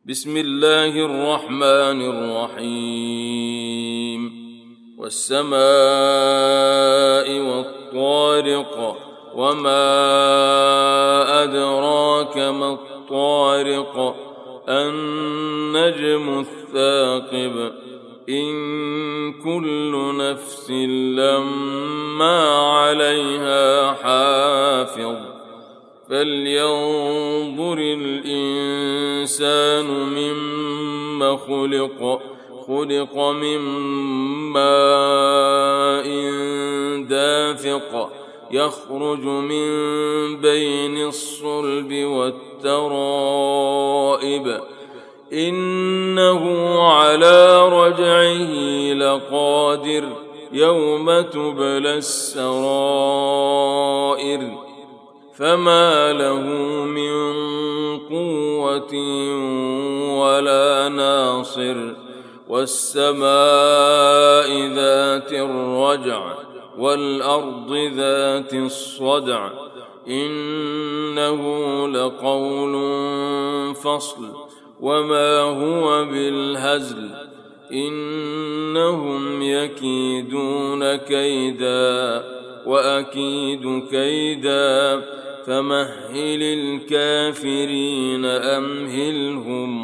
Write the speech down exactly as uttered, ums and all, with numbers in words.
بسم الله الرحمن الرحيم والسماء والطارق وما أدراك ما الطارق النجم الثاقب إن كل نفس لما عليها حافظ فلينظر الإنسان مما خلق خلق من ماء دافق يخرج من بين الصلب والترائب إنه على رجعه لقادر يوم تبلى السرائر فما له من قوة ولا ناصر والسماء ذات الرجع والأرض ذات الصدع إنه لقول فصل وما هو بالهزل إنهم يكيدون كيدا وأكيد كيدا فمهل الكافرين أمهلهم